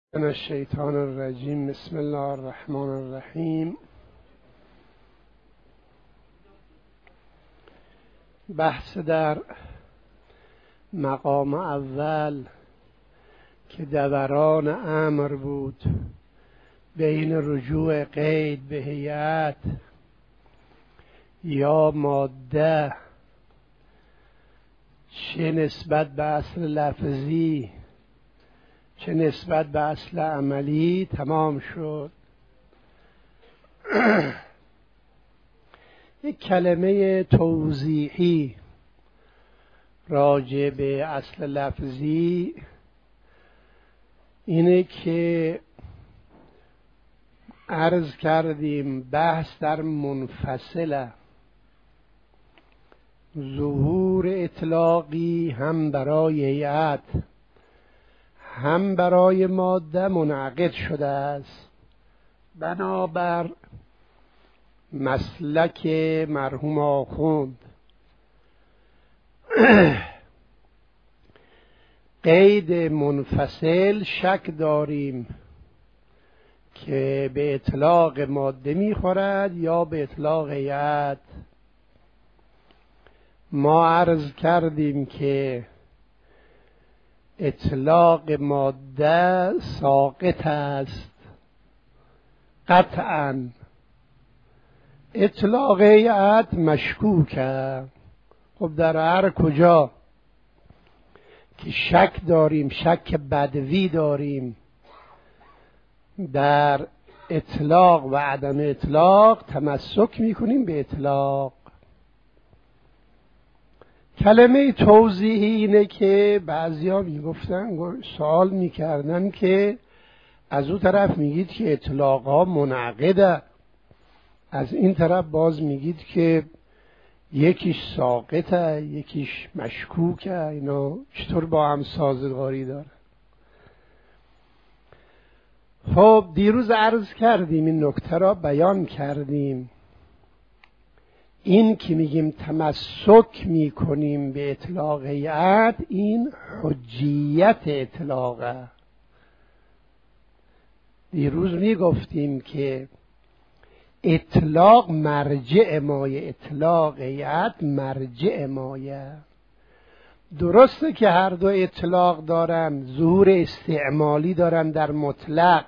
من الشیطان الرجیم. بسم الله الرحمن الرحیم. بحث در مقام اول که دوران امر بود بین رجوع قید به هیئت یا ماده، چه نسبت به اصل لفظی چه نسبت به اصل عملی تمام شد. یک کلمه توضیحی راجع به اصل لفظی اینه که عرض کردیم بحث در منفصله، ظهور اطلاقی هم برای هیئت هم برای ماده منعقد شده است. بنابر مسلک مرحوم آخوند قید منفصل شک داریم که به اطلاق ماده میخورد یا به اطلاق هیئت. ما عرض کردیم که اطلاق ماده ساقط است قطعاً، اطلاق هیئت مشکوک است. خب در هر کجا که شک داریم، شک بدوی داریم در اطلاق و عدم اطلاق، تمسک میکنیم به اطلاق. کلمه توضیحی اینه که بعضیا میگفتن، سوال میکردن که از اون طرف میگید که اطلاق ها منعقده، از این طرف باز میگید که یکیش ساقطه یکیش مشکوکه، اینا چطور با هم سازگاری داره؟ خب دیروز عرض کردیم، این نکته را بیان کردیم. این که میگیم تمسک میکنیم به اطلاق هیئت، این حجیت اطلاقه. دیروز میگفتیم که اطلاق مرجع مایه، اطلاق هیئت مرجع مایه. درسته که هر دو اطلاق دارن، ظهور استعمالی دارن در مطلق،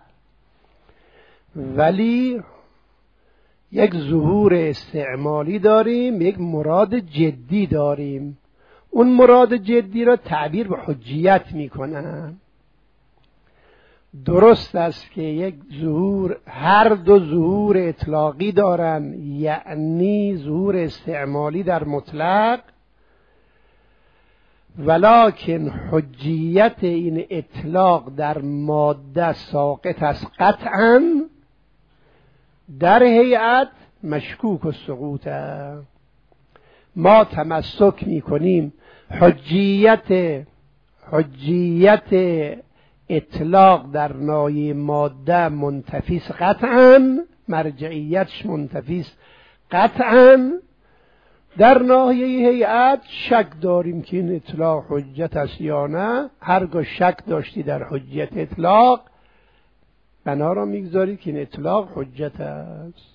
ولی یک ظهور استعمالی داریم، یک مراد جدی داریم. اون مراد جدی را تعبیر به حجیت میکنن. درست است که یک ظهور، هر دو ظهور اطلاقی دارن، یعنی ظهور استعمالی در مطلق، ولکن حجیت این اطلاق در ماده ساقط است قطعاً، در هیئت مشکوک و سقوط است. ما تمسک میکنیم حجیت اطلاق در ناحیه ماده منتفی است قطعاً، مرجعیتش منتفی است قطعاً. در ناحیه هیئت شک داریم که این اطلاق حجت است یا نه. هرگاه شک داشتی در حجیت اطلاق، بنا را میگذاری که این اطلاق حجت است.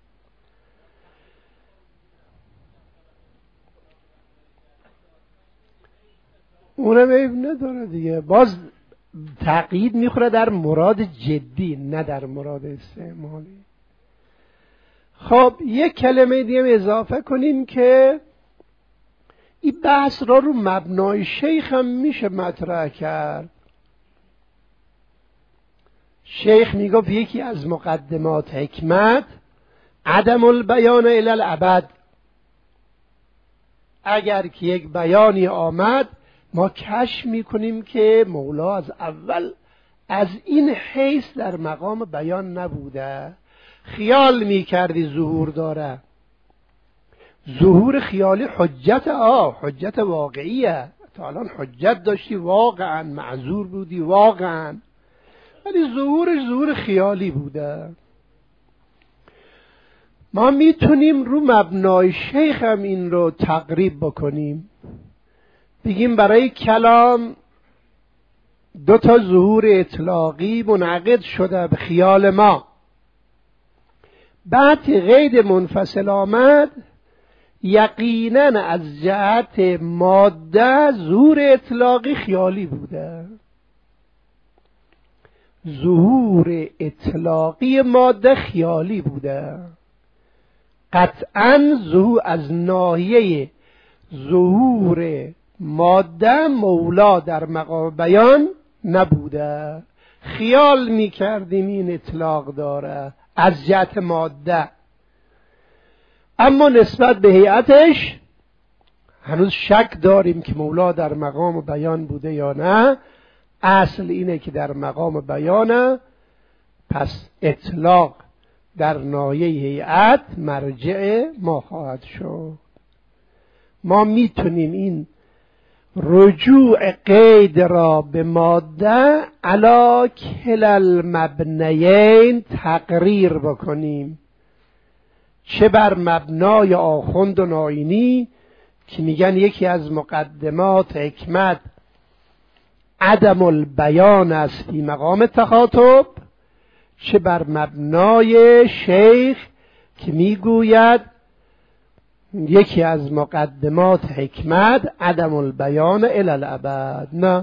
اونم عیب نداره دیگه، باز تقیید میخوره در مراد جدی نه در مراد استعمالی. خب یک کلمه دیگه اضافه کنیم که این بحث را رو مبنای شیخ هم میشه مطرح کرد. شیخ میگفت یکی از مقدمات حکمت عدم البیان الی الابد. اگر که یک بیانی آمد، ما کشف میکنیم که مولا از اول از این حیث در مقام بیان نبوده. خیال میکردی ظهور داره، ظهور خیالی حجت واقعیه. تا الان حجت داشتی، واقعا معذور بودی واقعا، ولی ظهور خیالی بوده. ما میتونیم رو مبنای شیخ هم این رو تقریب بکنیم، بگیم برای کلام دو تا ظهور اطلاقی منعقد شده به خیال ما. بعد قید منفصل آمد، یقینا از جهت ماده ظهور اطلاقی خیالی بوده. ظهور اطلاقی ماده خیالی بوده. قطعا ظهور از ناحیه ظهور ماده مولا در مقام بیان نبوده. خیال می کردیم این اطلاق داره از جهت ماده، اما نسبت به هیئتش هنوز شک داریم که مولا در مقام بیان بوده یا نه. اصل اینه که در مقام بیانه، پس اطلاق در ناحیه هیئت مرجع ما خواهد شد. ما میتونیم این رجوع قید را به ماده علا کلا المبنیین تقریر بکنیم، چه بر مبنای آخوند و ناینی که میگن یکی از مقدمات حکمت عدم البیان است فی مقام تخاطب، چه بر مبنای شیخ که میگوید یکی از مقدمات حکمت عدم البیان الی الابد. نه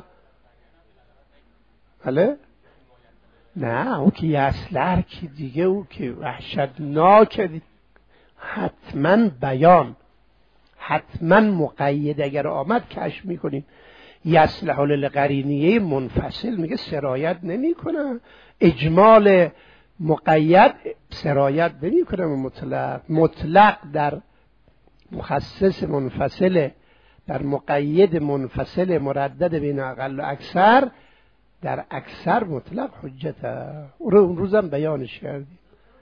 بله؟ نه، او که یسلر که دیگه، او که وحشتناک، حتما بیان، حتما مقید اگر آمد کشف میکنیم. یصلح للقرینیه منفصل میگه سرایت نمیکنه، اجمال مقید سرایت نمیکنه. مطلق در مخصص منفصل، در مقید منفصل مردد بین اقل و اکثر، در اکثر مطلق حجته. اون روزم بیانش کردیم.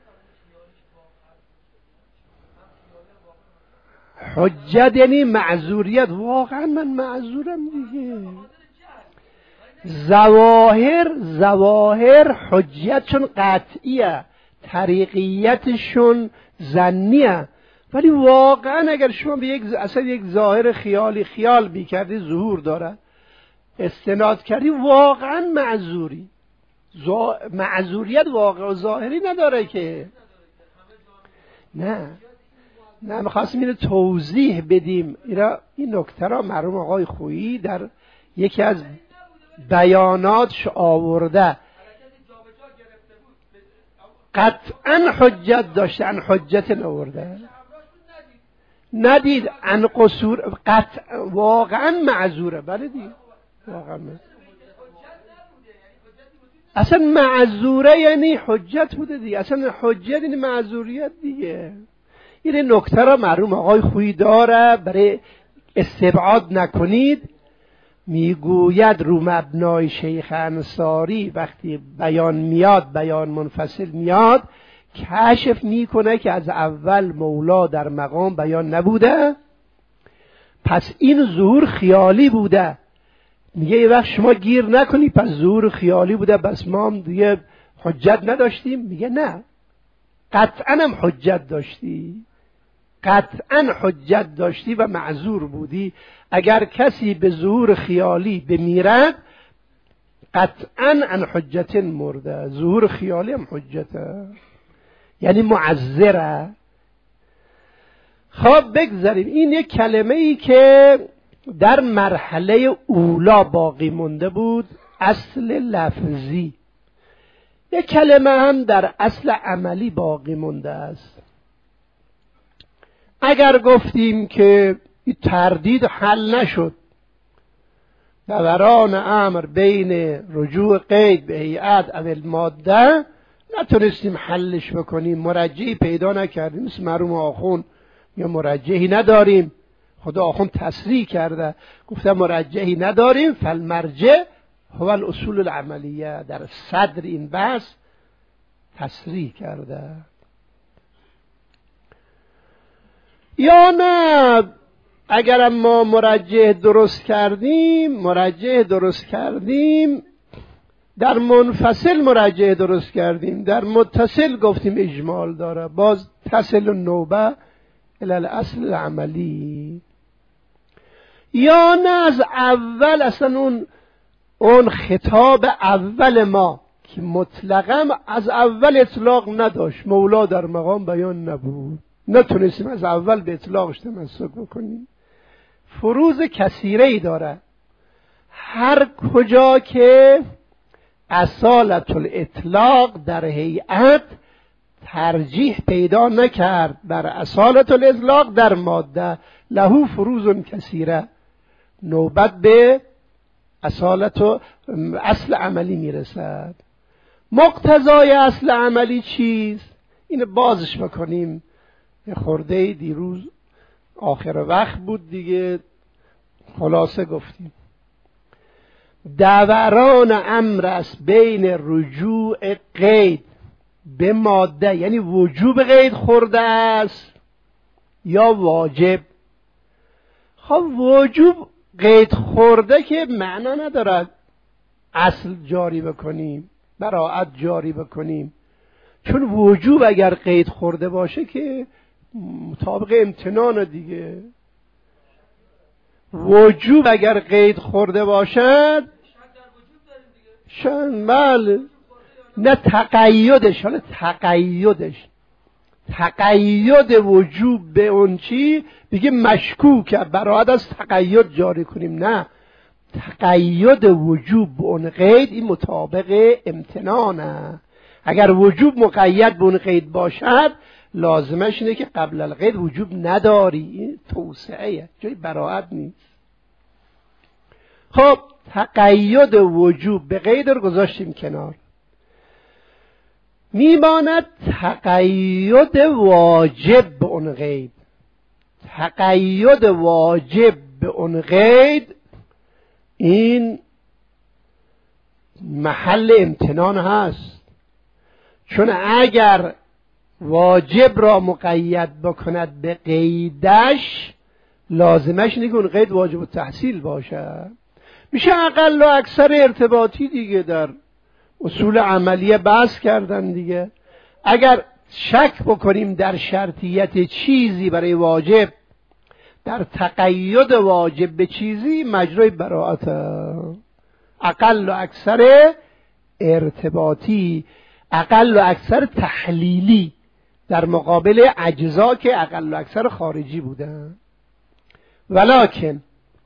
حجت یعنی معذوریت. واقعا من معذورم دیگه. ظواهر حجتشون قطعیه، طریقیتشون ظنیه، ولی واقعا اگر شما به اصلا یک ظاهر خیالی خیال بیکردی ظهور داره، استناد کردی، واقعا معذوری. معذوریت واقع و ظاهری نداره که. نه میخواستیم اینو توضیح بدیم. این نکته را مرحوم آقای خویی در یکی از بیاناتش آورده. قطعا حجت داشتن، حجت نورده ندید ان قصور، واقعا معذوره. بله دیگه، واقعا اصلا معذوره یعنی حجت بوده دیگه. اصلا حجت یعنی معذوریت دیگه. این نکته را مرحوم آقای خویی داره، برای استبعاد نکنید. میگوید رو مبنای شیخ انصاری وقتی بیان میاد، بیان منفصل میاد، کشف میکنه که از اول مولا در مقام بیان نبوده، پس این ظهور خیالی بوده. میگه یه وقت شما گیر نکنی پس ظهور خیالی بوده، بس ما هم دیگه حجت نداشتیم. میگه نه، قطعا هم حجت داشتی، قطعا حجت داشتی و معذور بودی. اگر کسی به ظهور خیالی بمیرد قطعا عن حجت مرده. ظهور خیالی هم حجته، یعنی معذره. خب بگذاریم. این یک کلمه ای که در مرحله اولا باقی مونده بود، اصل لفظی. یک کلمه هم در اصل عملی باقی مونده است. اگر گفتیم که این تردید حل نشد، دوران امر بین رجوع قید به هیئت او الماده نتونستیم حلش بکنیم، مرجعی پیدا نکردیم، مثل مرحوم آخوند یا مرجعی نداریم. خدا آخوند تصریح کرده، گفته مرجعی نداریم، فالمرجع هو الاصول العملیه. در صدر این بحث تصریح کرده. یا نه اگر ما مرجع درست کردیم در منفصل مرجع درست کردیم، در متصل گفتیم اجمال داره، باز تصل النوبه الی الاصل العملی. یا نه از اول اصلا اون خطاب اول ما که مطلقا از اول اطلاق نداشت، مولا در مقام بیان نبود، نتونستیم از اول به اطلاقش تمسک بکنیم. فروض کثیره‌ای داره. هر کجا که اصالت الاطلاق در هیئت ترجیح پیدا نکرد بر اصالت الاطلاق در ماده، له فروض کثیره، نوبت به اصالت و اصل عملی میرسد. مقتضای اصل عملی چیست؟ اینو بازش بکنیم. یه خورده دیروز آخر وقت بود دیگه، خلاصه گفتیم. دوران امر است بین رجوع قید به ماده، یعنی وجوب قید خورده است یا واجب. خب وجوب قید خورده که معنا ندارد اصل جاری بکنیم، براءت جاری بکنیم، چون وجوب اگر قید خورده باشه که مطابق امتنان دیگه. وجوب اگر قید خورده باشد بله، نه تقیدش، حالا تقید وجوب به اون چی بگه مشکوک، براعت از تقید جاری کنیم. نه، تقید وجوب به اون قید این مطابق امتنانه. اگر وجوب مقید به اون قید باشد لازمش اینه که قبل القید وجوب نداری، این توسعه، جای براعت نیست. خب تقید وجوب به قید رو گذاشتیم کنار، میماند تقید واجب به اون قید. تقید واجب به اون قید این محل امتنان هست، چون اگر واجب را مقید بکند به قیدش لازمش اینه که اون قید واجب التحصیل باشه. میشه اقل و اکثر ارتباطی دیگه در اصول عملیه بحث کردن دیگه. اگر شک بکنیم در شرطیت چیزی برای واجب، در تقید واجب به چیزی، مجرای براءت اقل و اکثر ارتباطی، اقل و اکثر تحلیلی در مقابل اجزا که اقل و اکثر خارجی بودن. ولکن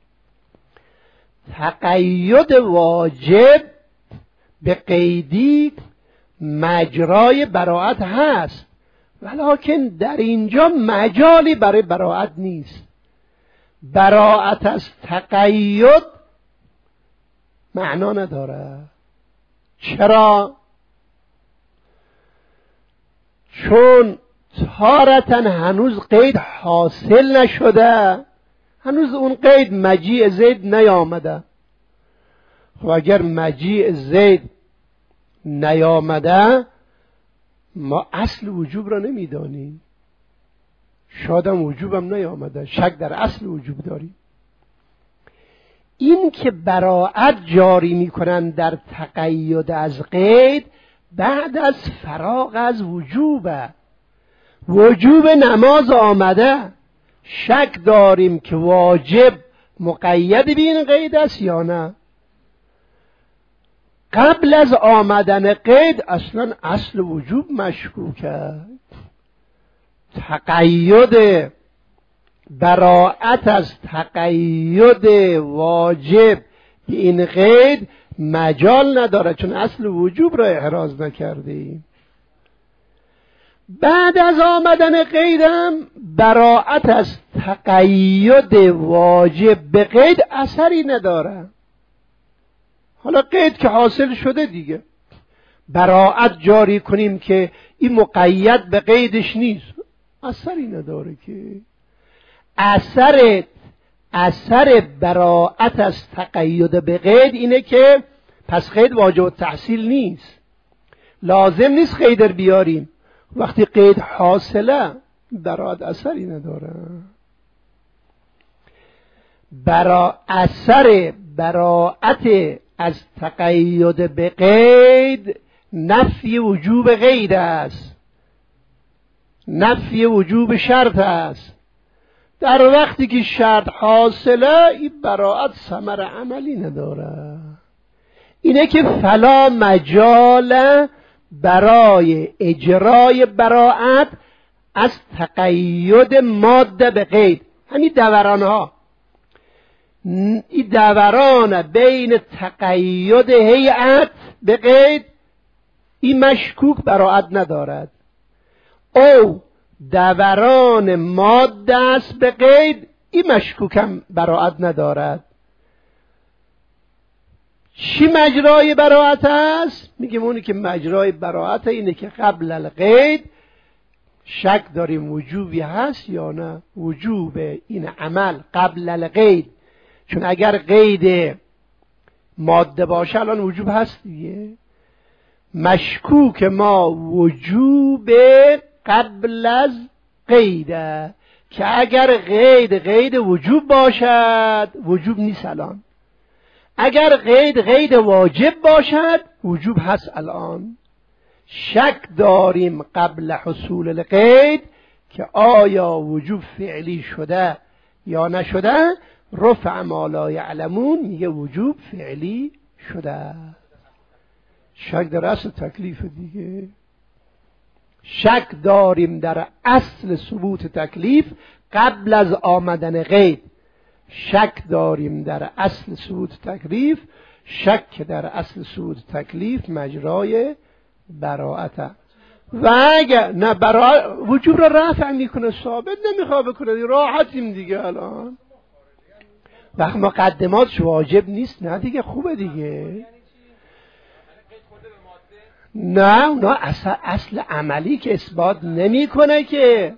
تقید واجب به قیدی مجرای براءت هست، ولکن در اینجا مجالی برای براءت نیست. براءت از تقید معنا نداره. چرا؟ چون تارتن هنوز قید حاصل نشده، هنوز اون قید مجیء زید نیامده. خب اگر مجیء زید نیامده ما اصل وجوب را نمیدانیم، شادم وجوبم نیامده، شک در اصل وجوب داریم. این که براءت جاری میکنن در تقید از قید بعد از فراغ از وجوبه. وجوب نماز آمده، شک داریم که واجب مقید به این قید است یا نه. قبل از آمدن قید اصلا اصل وجوب مشکوکه. تقید براءت از تقید واجب به این قید مجال نداره، چون اصل وجوب را احراز نکردیم. بعد از آمدن قیدم براءت از تقید واجب به قید اثری نداره. حالا قید که حاصل شده دیگه، براءت جاری کنیم که این مقید به قیدش نیست، اثری نداره که. اثر براءت از تقید به قید اینه که پس قید واجب التحصیل نیست، لازم نیست قید رو بیاریم. وقتی قید حاصله براءت اثری نداره. اثر براءت از تقید به قید نفی وجوب قید است، نفی وجوب شرط است. در وقتی که شرط حاصله این براءت ثمر عملی نداره. اینه که فلا مجال برای اجرای براءت از تقید ماده به قید. همین دوران ها، این دوران بین تقید هیئت به قید، این مشکوک براءت ندارد. او دوران ماده است به قید، این مشکوکم براءت ندارد. چی مجرای براءت است؟ میگیم اونی که مجرای براءت اینه که قبل القید شک داریم وجوبی هست یا نه، وجوب این عمل قبل القید. چون اگر قید ماده باشه الان وجوب هست دیگه. مشکوک ما وجوب قبل از قیده، که اگر قید وجوب باشد وجوب نیست الان. اگر قید واجب باشد وجوب هست الان. شک داریم قبل حصول القید که آیا وجوب فعلی شده یا نشده. رفع ما لا یعلمون میگه وجوب فعلی شده. شک در اصل تکلیف دیگه. شک داریم در اصل ثبوت تکلیف قبل از آمدن قید. شک داریم در اصل ثبوت تکلیف. شک در اصل ثبوت تکلیف مجرای براءت. و اگر نه وجوب را رفع میکنه، ثابت نمیخواد بکنه، راحتیم دیگه. الان وقت مقدماتش واجب نیست، نه دیگه خوبه دیگه. نه اونا اصل عملی که اثبات نمیکنه که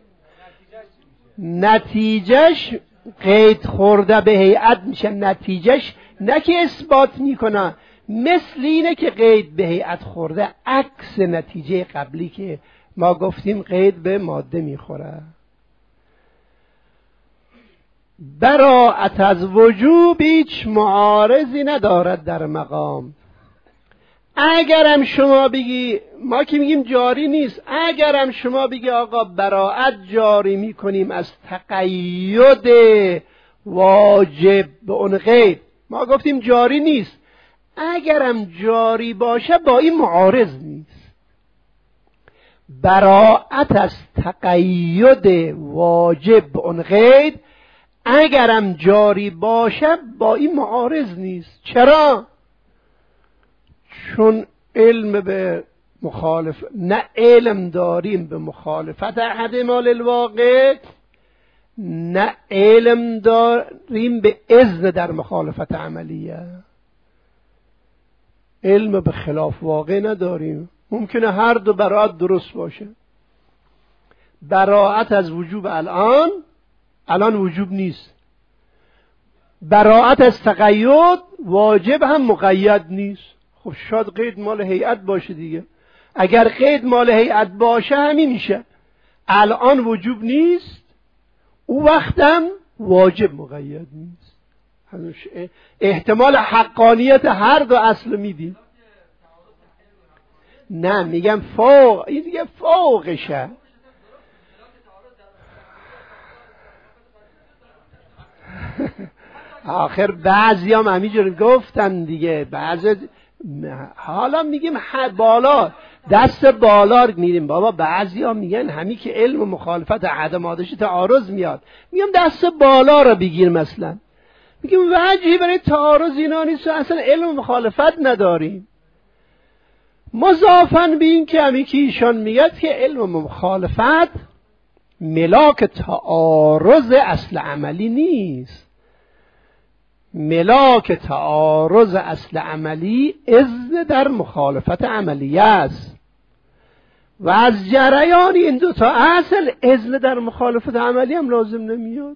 نتیجهش قید خورده به هیئت میشه. نتیجهش نه که اثبات میکنه، مثل اینه که قید به هیئت خورده، عکس نتیجه قبلی که ما گفتیم قید به ماده میخوره. براءت از وجوب هیچ معارضی ندارد در مقام. اگرم شما بگی، ما که میگیم جاری نیست، اگرم شما بگی آقا براءت جاری میکنیم از تقید واجب به اون قید، ما گفتیم جاری نیست. اگرم جاری باشه با این معارض نیست. براءت از تقید واجب به اون قید اگرم جاری باشه با این معارض نیست. چرا؟ چون علم به مخالف، نه علم داریم به مخالفت احتمال الواقع، نه علم داریم به اذن در مخالفت عملیه. علم به خلاف واقع نداریم. ممکنه هر دو براءت درست باشه. براءت از وجوب الان وجوب نیست. براءت از تقید واجب هم مقید نیست. خب شاید قید مال هیئت باشه دیگه. اگر قید مال هیئت باشه همین میشه. الان وجوب نیست، او وقتم واجب مقید نیست. احتمال حقانیت هر دو اصل میدیم. نه میگم فوق، این دیگه فوقشه. آخر بعضی هم همینجور گفتن دیگه. حالا میگیم بالا، دست بالا میریم بابا. بعضی هم میگن همین که علم و مخالفت عدم آدش تعارض میاد، میگم دست بالا رو بگیر. مثلا میگیم وجهی برای تعارض اینا نیست، اصلا علم و مخالفت نداریم. مضافاً به این که همین که ایشان میگه که علم و مخالفت ملاک تعارض اصل عملی نیست. ملاک تعارض اصل عملی اذن در مخالفت عملیه است و از جریان این دوتا اصل اذن در مخالفت عملی هم لازم نمیاد.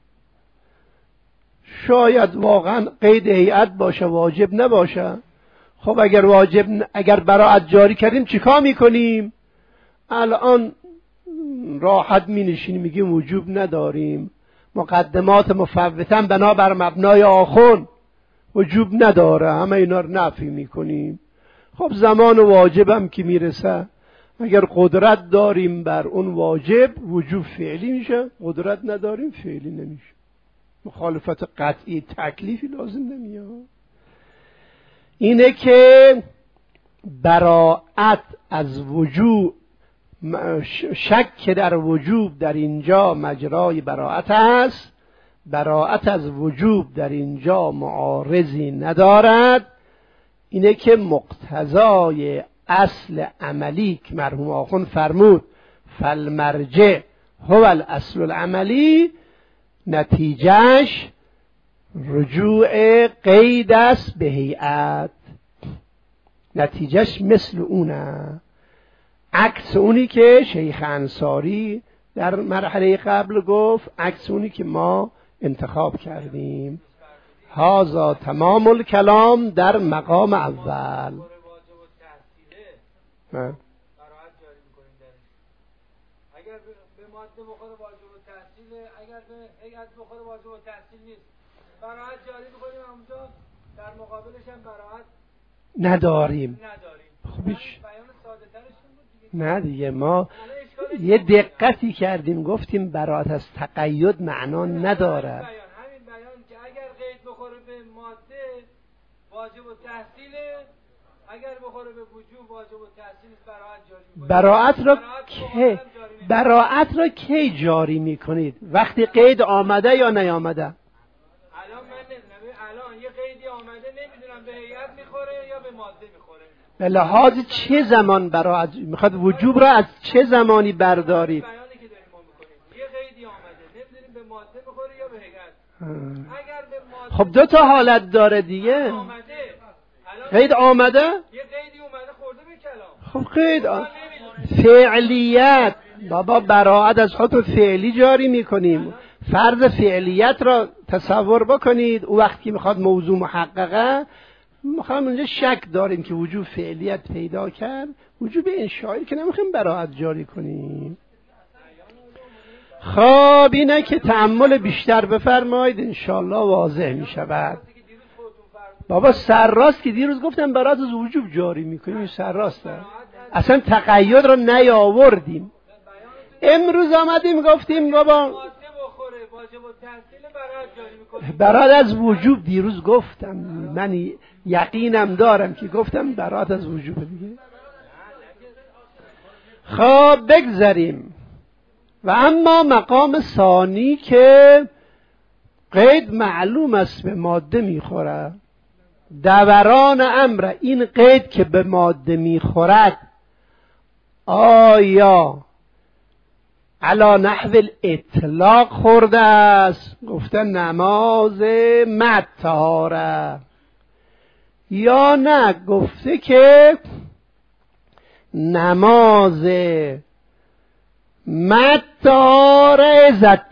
شاید واقعا قید هیئت باشه، واجب نباشه. خب اگر براءت جاری کردیم چیکار میکنیم؟ الان راحت می نشینیم میگیم وجوب نداریم. مقدمات مفوتن بنابر مبنای آخون وجوب نداره، همه اینا رو نفی میکنیم. خب زمان واجبم که میرسه، اگر قدرت داریم بر اون واجب وجوب فعلی میشه، قدرت نداریم فعلی نمیشه. مخالفت قطعی تکلیفی لازم نمیاد. اینه که براءت از وجوب، شک در وجوب در اینجا مجرای براءت است، براءت از وجوب در اینجا معارضی ندارد. اینه که مقتضای اصل عملی که مرحوم آخوند فرمود فالمرجع هو الاصل العملی، نتیجهش رجوع قید است به هیئت، نتیجهش مثل اونه، عکس اونی که شیخ انصاری در مرحله قبل گفت، عکس اونی که ما انتخاب کردیم. هذا تمام الکلام در مقام اول. اگر به ماده بخوره واجب التحصیل، اگر به هیئت بخوره واجب التحصیل نیست. براءت جاری می‌کنیم، اونجا در مقابلش هم براءت نداریم. خب هیچ بیان ساده ترش بود دیگه. نه دیگه ما یه دقتی کردیم گفتیم براءت از تقید معنا نداره. همین بیان که اگر قید بخوره به ماده واجب التحصیل، اگر بخوره به وجوب واجب التحصیل، براءت جاری می‌کنید. براءت را کی جاری می‌کنید؟ وقتی قید آمده یا نیامده؟ الان من نمی‌دونم، الان یه قیدی آمده نمی‌دونم به هیئت می‌خوره یا به ماده می‌خوره. به لحاظ چه زمان براءت می‌خواد وجوب را از چه زمانی بردارید؟ بیانی که داریم ما می‌کنیم یه قیدی آمده نمی‌دونیم به ماده می‌خوره یا به هیئت. اگر به ماده خب دو تا حالت داره دیگه. قید آمده؟ یه قیدی اومده خورده به کلام. خب قید فعلیت، بابا براءت از حکم فعلی جاری میکنیم. فرض فعلیت را تصور بکنید، او وقتی که میخواد موضوع محققه، میخوام اونجا شک داریم که وجوب فعلیت پیدا کرد، وجوب انشایی که نمیخوایم براءت جاری کنیم. خب اینه که تأمل بیشتر بفرمایید، انشالله واضح میشود. بابا سرراست که دیروز گفتم براءت از وجوب جاری میکنیم، سرراست اصلا تقید را نیاوردیم. امروز آمدیم گفتیم بابا براءت از وجوب، دیروز گفتم، من یقینم دارم که گفتم براءت از وجوب دیگه. خب بگذاریم. و اما مقام ثانی که قید معلوم است به ماده میخوره، دوران امر این قید که به ماده میخورد آیا علا نحو الاطلاق خورده است، گفته نماز مد طهاره، یا نه گفته که نماز مد طهاره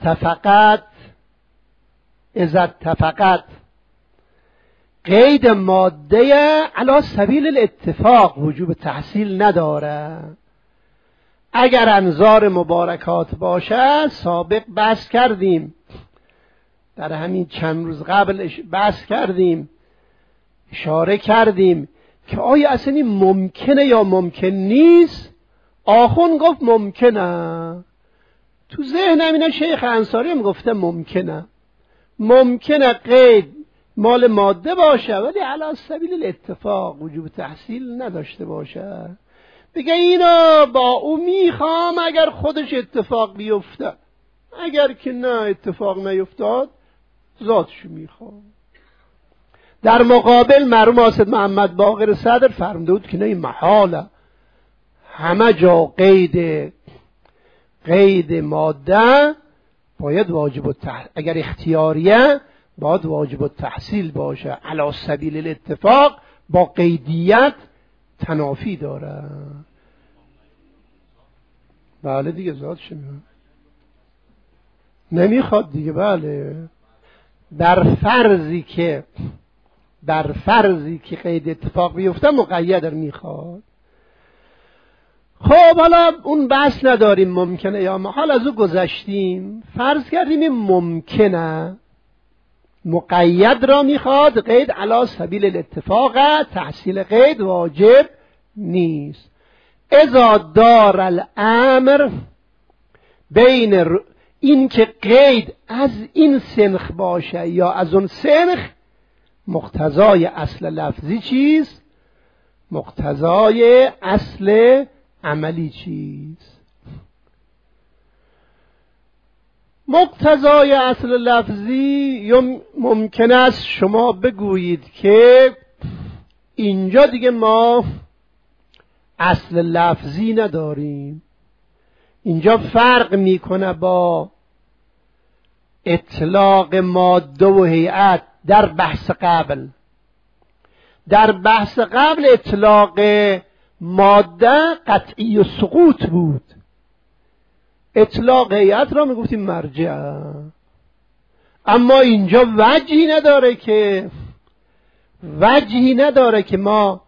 اذا اتفقت قید ماده علی سبیل الاتفاق وجوب تحصیل نداره. اگر انظار مبارکات باشه، سابق بحث کردیم، در همین چند روز قبل بحث کردیم، اشاره کردیم که آیا اصلا این ممکنه یا ممکن نیست. آخوند گفت ممکنه، تو ذهنم اینا شیخ انصاری هم گفته ممکنه، ممکنه قید مال ماده باشه ولی علی سبیل الاتفاق وجوب تحصیل نداشته باشه. بگه اینو با او میخوام اگر خودش اتفاق بیفته، اگر که نه اتفاق نیفتاد ذاتشو میخوام. در مقابل مرحوم حاسد محمد باقر صدر فرموده بود که نه، این محاله، همه جا قید ماده باید واجب التحصیل، اگر اختیاریه باید واجب التحصیل باشه، علی سبیل الاتفاق با قیدیت تنافی داره. بله دیگه ذاتش نمیخواد دیگه. بله در فرضی که قید اتفاق بیفته مقید میخواد. خب حالا اون بحث نداریم ممکنه یا محال، از او گذشتیم. فرض کردیم این ممکنه، مقید را میخواد، قید علی سبیل الاتفاق، تحصیل قید واجب نیست. اذا دار الامر بین این که قید از این سنخ باشه یا از اون سنخ، مقتضای اصل لفظی چیست؟ مقتضای اصل عملی چیست؟ مقتضای اصل لفظی ممکن است شما بگویید که اینجا دیگه ما اصل لفظی نداریم، اینجا فرق میکنه با اطلاق ماده و هیئت در بحث قبل. در بحث قبل اطلاق ماده قطعی و سقوط بود، اطلاق هیئت را میگفتیم مرجع. اما اینجا وجهی نداره که ما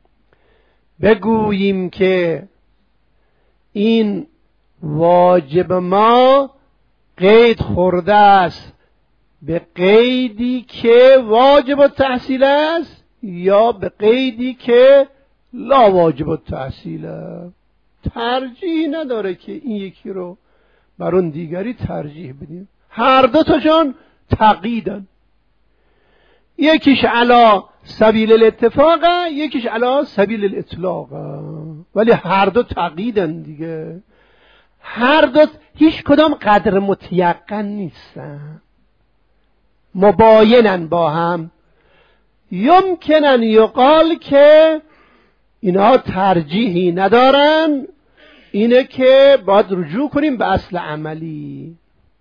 بگوییم که این واجب ما قید خورده است به قیدی که واجب التحصیل است یا به قیدی که لا واجب التحصیل است. ترجیح نداره که این یکی رو بر اون دیگری ترجیح بدیم. هر دو تاشون تقییدن، یکیش علا سبیل الاتفاقه، یکیش علا سبیل الاطلاقه، ولی هر دو تقییدن دیگه. هر دو هیچ کدام قدر متیقن نیستن، مباینن با هم. یمکنن یقال که اینها ترجیحی ندارن، اینه که باید رجوع کنیم به اصل عملی.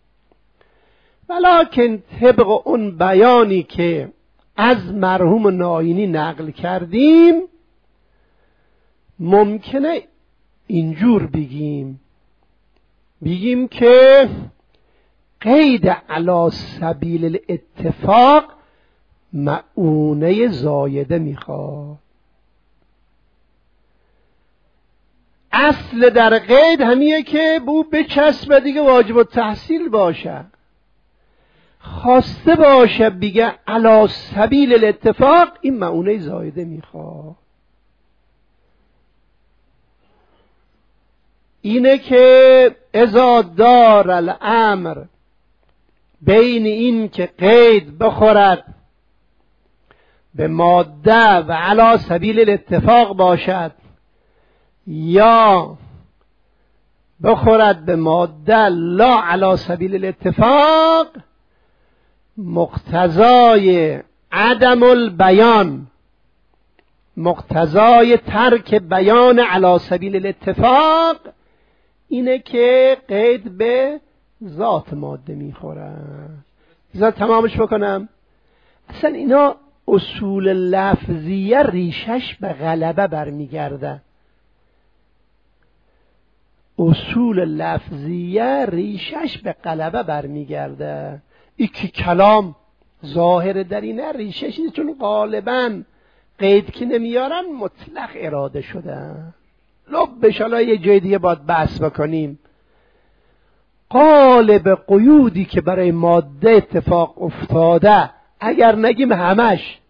ولکن طبق اون بیانی که از مرحوم ناینی نقل کردیم ممکنه اینجور بگیم که قید علی سبیل الاتفاق مؤونه زایده میخواد. اصل در قید همیه که بو بچسبه دیگه واجب التحصیل باشه، خواسته باشه بگه علی سبیل الاتفاق، این مؤونه زایده میخواد. اینه که اذا دار الامر بین این که قید بخورد به ماده و علی سبیل الاتفاق باشد یا بخورد به ماده لا علی سبیل الاتفاق، مقتضای عدم البیان، مقتضای ترک بیان علی سبیل الاتفاق اینه که قید به ذات ماده میخوره. بذار تمامش بکنم. اصلا اینا اصول لفظیه ریشش به غلبه برمیگرده. اصول لفظیه ریشش به غلبه برمیگرده. ایکی کلام ظاهر در اینه ریشش اینه، چون غالبا قید که نمیارن مطلق اراده شده. لبش حالا یه جای دیگه باید بحث بکنیم. قالب قیودی که برای ماده اتفاق افتاده اگر نگیم همش،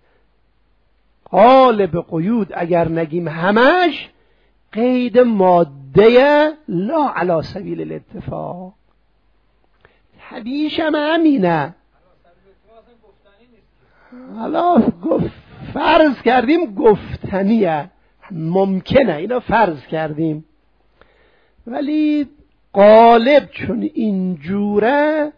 قالب قیود اگر نگیم همش، قید ماده لا علی سبیل الاتفاق طبیعیش هم همینه. حالا فرض کردیم گفتنیه، ممکنه اینا فرض کردیم، ولی غالب چون اینجوره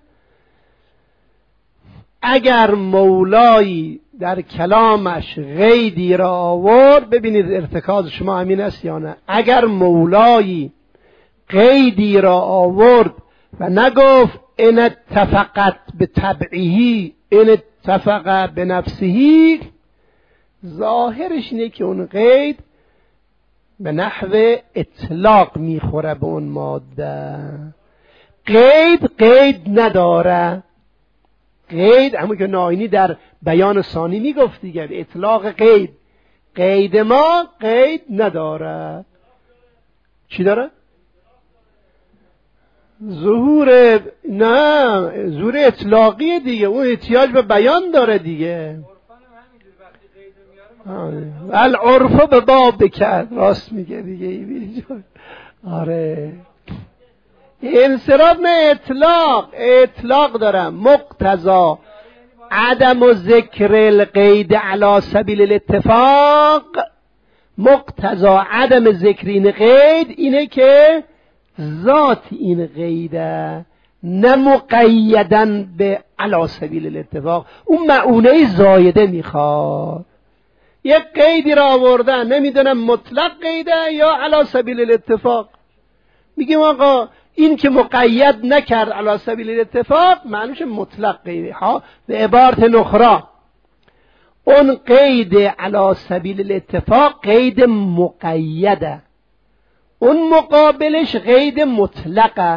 اگر مولایی در کلامش قیدی را آورد، ببینید ارتکاز شما همین است یا نه، اگر مولایی قیدی را آورد و نگفت ان اتفقت به طبعه ان اتفق به نفسه، ظاهرش اینه که اون قید به نحو اطلاق میخوره به اون ماده. قید نداره. قید همون که ناینی در بیان ثانی میگفت دیگه، اطلاق قید ما قید نداره. چی داره؟ ظهور اطلاقی دیگه، اون احتیاج به بیان داره دیگه. العرف به باب کرد، راست میگه دیگه. آره انصراف نه، اطلاق دارم. مقتضا عدم و ذکر القید علی سبیل الاتفاق، مقتضا عدم ذکر این قید اینه که ذات این قیده، نه مقیدن به علی سبیل الاتفاق. اون معونه زایده میخواد. یک قیدی را آوردن، نمیدونم مطلق قیده یا علی سبیل الاتفاق. میگیم آقا این که مقید نکرد علی سبیل الاتفاق معنیش مطلق قیده ها. به عبارت نخرا اون قید علی سبیل الاتفاق قید مقیده، اون مقابلش قید مطلقه.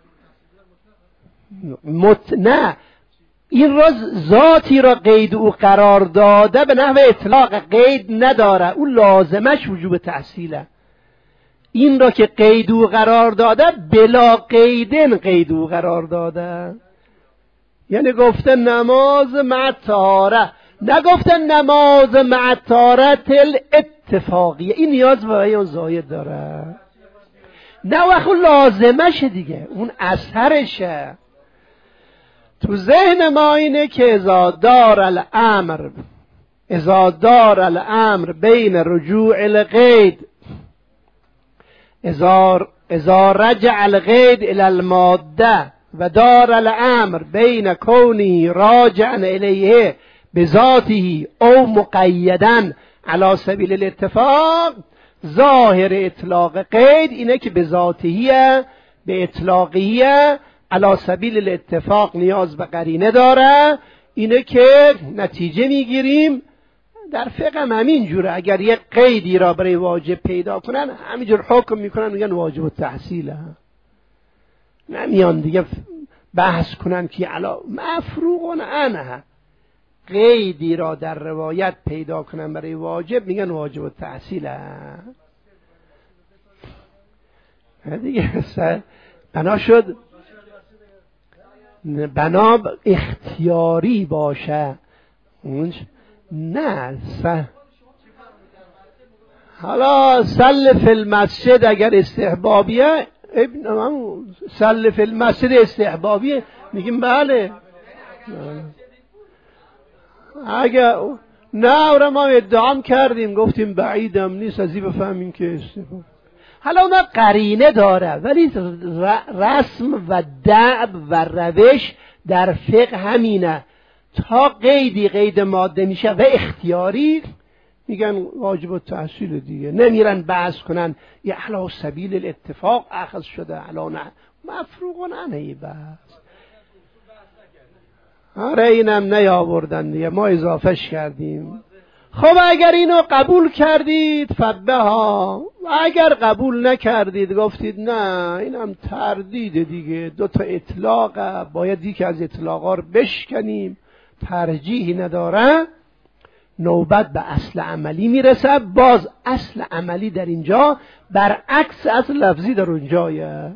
نه، این را ذاتی را قید او قرار داده به نحو اطلاق، قید نداره، او لازمش وجوب تحصیله. این را که قید او قرار داده بلا قیدن قید او قرار داده. یعنی گفته نماز مع طهاره، نگفته نماز مع طهارت الاتفاقیه. این نیاز به بیان زاید داره. نه وقت لازمشه دیگه، اون اثرشه. تو ذهن ما اینه که اذا دار الامر بین رجوع القید، اذا رجع القید الى الماده و دار الامر بین کونی راجعا الیه بذاته او مقیدن علی سبیل الاتفاق، ظاهر اطلاق قید اینه که بذاتهیه، به اطلاقیه، علی سبیل الاتفاق نیاز به قرینه داره. اینه که نتیجه میگیریم در فقه هم همین جوره. اگر یک قیدی را برای واجب پیدا کنن همینجور حکم میکنن، میگن واجب التحصیله. نمیان دیگه بحث کنن که علا مفروغ عنه. قیدی را در روایت پیدا کنن برای واجب میگن واجب التحصیله دیگه. بنا شد بنا اختیاری باشه نه حالا صل فی المسجد اگر استحبابیه، صل فی المسجد استحبابیه، میگیم بله. اگر نه ما ادعام کردیم گفتیم بعیدم نیست از این بفهمیم که استحباب. حالا اون قرینه داره، ولی رسم و دعب و روش در فقه همینه. تا قیدی قید ماده میشه و اختیاری میگن واجب التحصیل دیگه. نمیرن بحث کنن یه علی سبیل الاتفاق اخذ شده علی نه مفروغ عنه بحث. آره اینم نیاوردن دیگه، ما اضافهش کردیم. خب اگر اینو قبول کردید فبها، و اگر قبول نکردید گفتید نه اینم تردید دیگه، دو تا اطلاقه، باید یکی از اطلاقا رو بشکنیم، ترجیحی نداره، نوبت به اصل عملی میرسه. باز اصل عملی در اینجا برعکس اصل لفظی در اونجایه.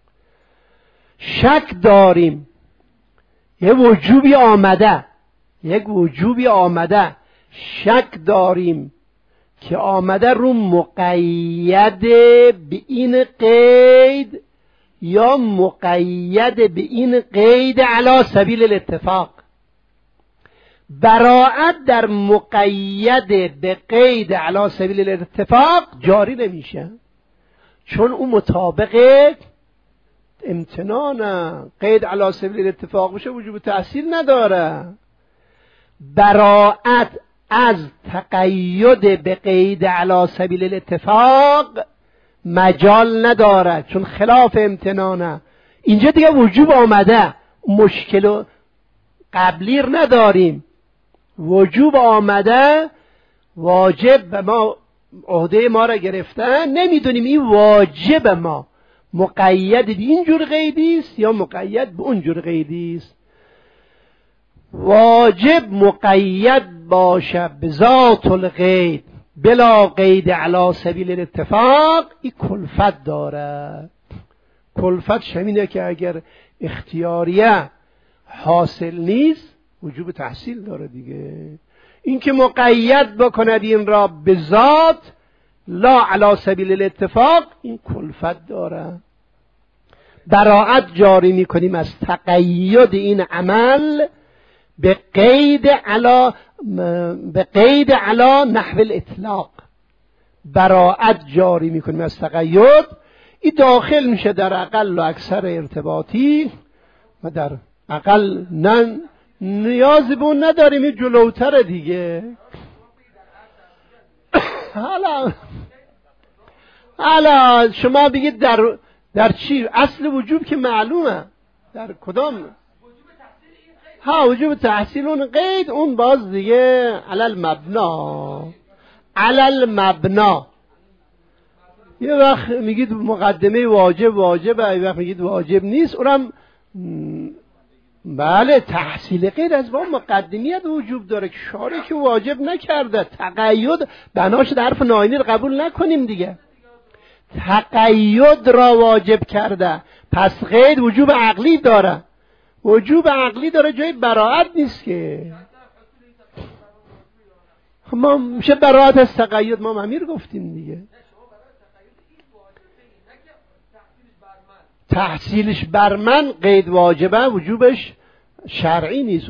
شک داریم یک وجوبی آمده، شک داریم که آمده رو مقید به این قید یا مقید به این قید علی سبیل الاتفاق. براءت در مقید به قید علی سبیل الاتفاق جاری نمیشه، چون اون مطابق امتنانه. قید علی سبیل الاتفاق بشه وجوب تحصیل نداره. براءت از تقید به قید علی سبیل الاتفاق مجال نداره، چون خلاف امتنانه. اینجا دیگه وجوب آمده، مشکل قبلیر نداریم. وجوب آمده، واجب به ما عهده ما را گرفتن، نمیدونیم این واجب ما مقید به این جور قیدی است یا مقید به اون جور قیدی است. واجب مقید باشه به ذات القید بلا قید علی سبیل الاتفاق، این کلفت داره. کلفت شمینه که اگر اختیاریه حاصل نیست وجوب تحصیل داره دیگه. این که مقید بکند این را به ذات لا علی سبیل الاتفاق، این کلفت داره. براءت جاری میکنیم از تقید این عمل به قید علا نحو الاطلاق براعت جاری میکنیم از تقید. این داخل میشه در اقل و اکثر ارتباطی و در اقل نیازی به اون نداریم. این جلوتر دیگه. حالا شما بگید در چی؟ اصل وجوب که معلومه در کدام؟ وجوب تحصیل. اون قید اون باز دیگه علل مبنا. یه وقت میگید مقدمه واجبه، یه وقت میگید واجب نیست. اونم بله تحصیل قید از با مقدمیت وجوب داره که شارع که واجب نکرده. تقید بناش در حرف ناینی رو قبول نکنیم دیگه. تقید را واجب کرده، پس قید وجوب عقلی داره. وجوب عقلی داره، جای براعت نیست که. ما میشه براعت از تقید. ما امیر گفتیم دیگه. تحصیلش بر من قید واجبه، وجوبش شرعی نیست.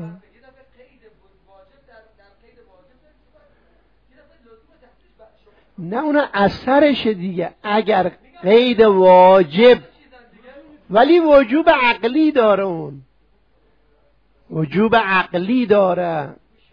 نه اون اثرش دیگه. اگر قید واجب ولی وجوب عقلی داره، اون وجوب عقلی داره،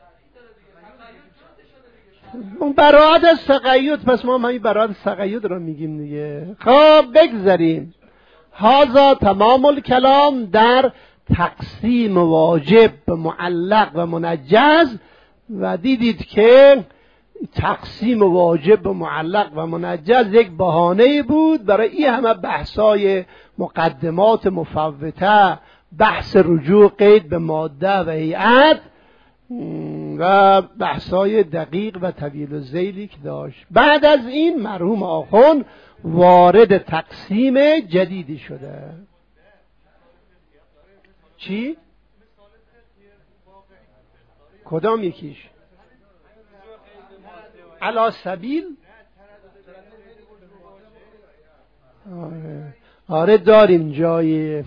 اون براعت از تقید. پس ما همین براعت از تقید رو میگیم دیگه. خب بگذاریم. هذا تمام الکلام در تقسیم واجب به معلق و منجز. و دیدید که تقسیم واجب به معلق و منجز یک بهانه بود برای این همه بحثای مقدمات مفوته، بحث رجوع قید به ماده و هیئت و بحثای دقیق و طویل الذیلی که داشت. بعد از این مرحوم آخوند وارد تقسیم جدیدی شده. چی؟ کدام یکیش؟ علا سبیل؟ آره داریم جای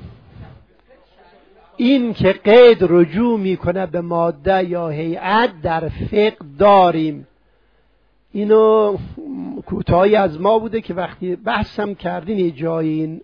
این که قید رجوع میکنه به ماده یا هیئت در فقه داریم. اینو کوتاهی از ما بوده که وقتی بحثم کردیم یه جایی این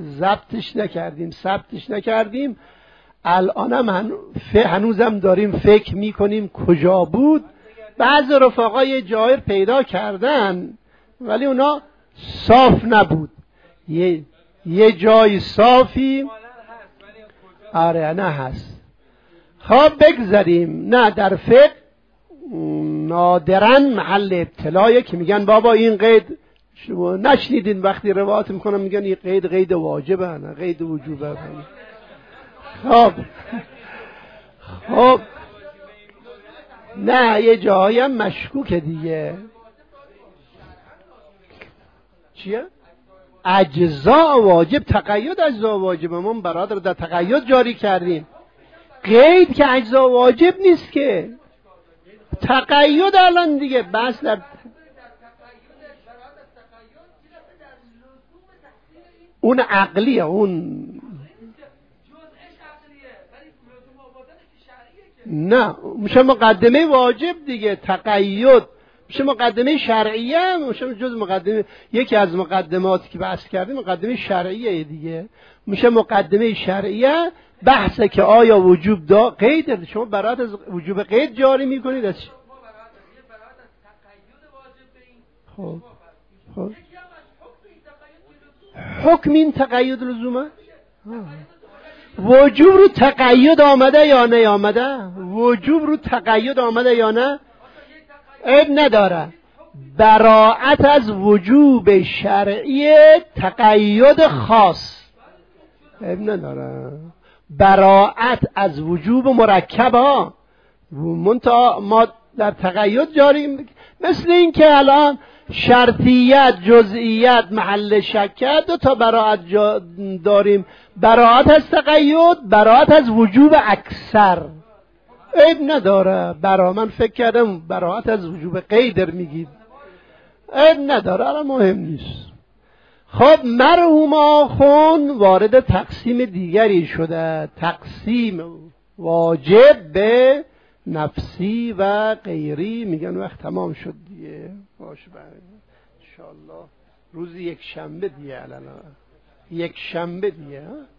ثبتش نکردیم. الانم هنوزم داریم فکر میکنیم کجا بود. بعض رفقای جای پیدا کردن ولی اونا صاف نبود. یه جای صافی آره نه هست. خب بگذاریم. نه در فقه نادرن محل ابتلایه که میگن بابا این قید شما نشنیدین وقتی روایت میکنم میگن این قید واجبه، نه قید وجوبه. خب نه یه جایی هم مشکوکه دیگه. چیه؟ اجزا واجب، تقید اجزا واجب. ما برادر در تقید جاری کردیم. قید که اجزا واجب نیست که. تقید الان دیگه بس در اون عقلیه، اون نه میشه مقدمه واجب دیگه. تقید میشه مقدمه شرعیه، میشه جز مقدمه. یکی از مقدماتی که بحث کردیم مقدمه شرعیه دیگه. میشه مقدمه شرعیه بحثه که آیا وجوب قید. شما برات از وجوب قید جاری میکنید از خب حکم این تقید لزومه. وجوب رو تقید آمده یا نه آمده؟ وجوب رو تقید آمده یا نه؟ عیب نداره. براعت از وجوب شرعی تقید خاص عیب نداره. براعت از وجوب مرکب ها منتها ما در تقید جاری. مثل این که الان شرطیت جزئیت محل شک دو تا براعت داریم. براعت از تقید، براعت از وجوب اکثر. عیب نداره. من فکر کردم براعت از وجوب قیدر میگید. عیب نداره، الان مهم نیست. خب مرحوم آخوند وارد تقسیم دیگری شده. تقسیم واجب به نفسی و غیری. میگن وقت تمام شد دیگه. باشه انشاءالله روز یک شنبه دیگه، الان یک شنبه دیگه.